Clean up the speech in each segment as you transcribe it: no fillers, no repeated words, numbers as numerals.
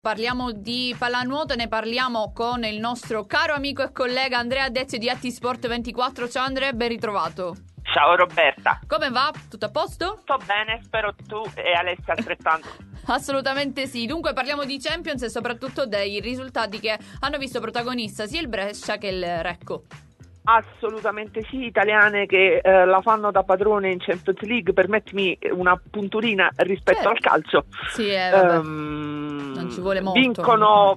Parliamo di pallanuoto e ne parliamo con il nostro caro amico e collega Andrea Dezio di Attisport24. Ciao Andrea, ben ritrovato. Ciao Roberta. Come va? Tutto a posto? Sto bene, spero tu e Alessia altrettanto. Assolutamente sì. Dunque parliamo di Champions e soprattutto dei risultati che hanno visto protagonista sia il Brescia che il Recco. Assolutamente sì, italiane che la fanno da padrone in Champions League. Permettimi una punturina rispetto al calcio. Sì, non ci vuole molto.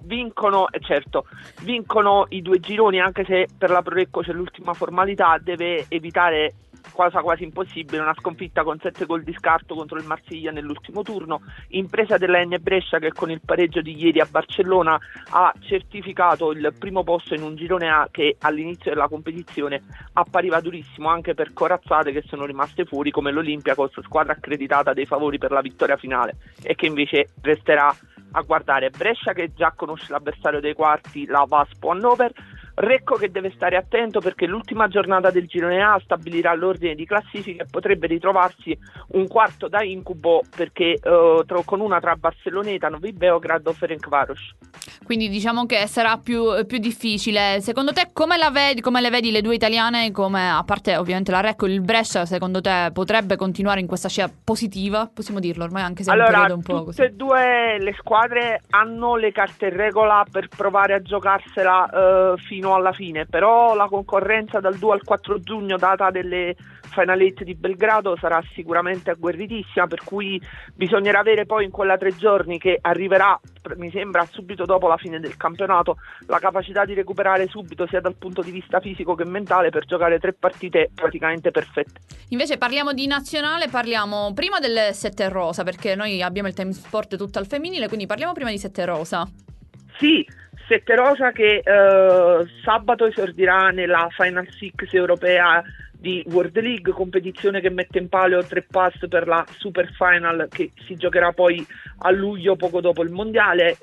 Vincono i due gironi, anche se per la Pro Recco c'è l'ultima formalità, deve evitare cosa quasi impossibile, una sconfitta con 7 gol di scarto contro il Marsiglia nell'ultimo turno, impresa della N Brescia che con il pareggio di ieri a Barcellona ha certificato il primo posto in un girone A che all'inizio della competizione appariva durissimo anche per corazzate che sono rimaste fuori come l'Olympiacos, squadra accreditata dei favori per la vittoria finale e che invece resterà a guardare. Brescia che già conosce l'avversario dei quarti, la Vaspo Hannover. Recco che deve stare attento perché l'ultima giornata del girone A stabilirà l'ordine di classifica e potrebbe ritrovarsi un quarto da incubo perché con una tra Barcelloneta, Novi Beograd o Ferencvaros. Quindi diciamo che sarà più difficile. Secondo te come le vedi le due italiane? Come, a parte ovviamente la Recco, il Brescia secondo te potrebbe continuare in questa scia positiva? Possiamo dirlo ormai, anche se è un periodo un po' così. Tutte e due le squadre hanno le carte in regola per provare a giocarsela fino alla fine, però la concorrenza dal 2 al 4 giugno, data delle Final 8 di Belgrado, sarà sicuramente agguerritissima, per cui bisognerà avere poi in quella 3 giorni che arriverà, mi sembra subito dopo la fine del campionato, la capacità di recuperare subito sia dal punto di vista fisico che mentale per giocare 3 partite praticamente perfette. Invece parliamo di nazionale, parliamo prima del Sette Rosa, perché noi abbiamo il Time Sport tutto al femminile, quindi parliamo prima di Sette Rosa. Sì, Sette Rosa che sabato esordirà nella Final Six europea di World League, competizione che mette in palio 3 pass per la Super Final che si giocherà poi a luglio, poco dopo il mondiale.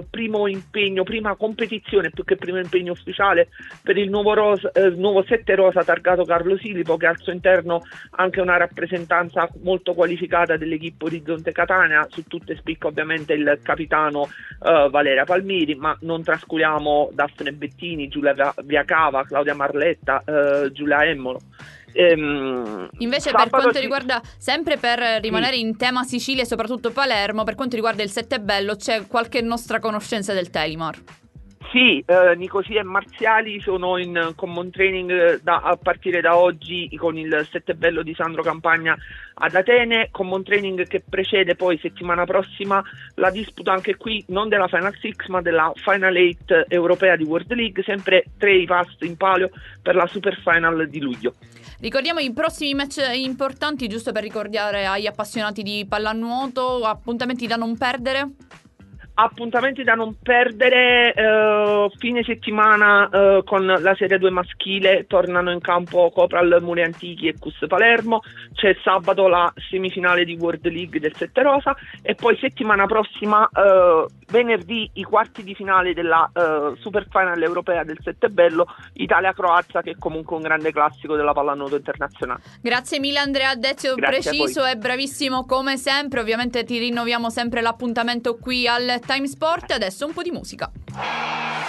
Prima competizione più che primo impegno ufficiale per il nuovo Sette Rosa targato Carlo Silipo, che ha al suo interno anche una rappresentanza molto qualificata dell'equipe Orizzonte Catania. Su tutte spicca ovviamente il capitano Valeria Palmiri, ma non trascuriamo Daphne Bettini, Giulia Viacava, Claudia Marletta, Giulia Emmolo. Invece per quanto riguarda, sempre per rimanere in tema Sicilia e soprattutto Palermo, per quanto riguarda il Sette Bello, c'è qualche nostra conoscenza del Telimar? Sì, Nicosia e Marziali sono in common training a partire da oggi con il Sette Bello di Sandro Campagna ad Atene, common training che precede poi settimana prossima la disputa anche qui non della Final Six ma della Final 8 europea di World League, sempre 3 pass in palio per la Super Final di luglio. Ricordiamo i prossimi match importanti, giusto per ricordare agli appassionati di pallanuoto, appuntamenti da non perdere. Appuntamenti da non perdere, fine settimana con la Serie 2 maschile tornano in campo Copral Muri Antichi e Cus Palermo, c'è sabato la semifinale di World League del Sette Rosa e poi settimana prossima venerdì i quarti di finale della Super Final europea del Sette Bello, Italia-Croazia, che è comunque un grande classico della pallanuoto internazionale. Grazie mille Andrea Dezio, preciso e bravissimo come sempre. Ovviamente ti rinnoviamo sempre l'appuntamento qui al Time Sport. Adesso un po' di musica.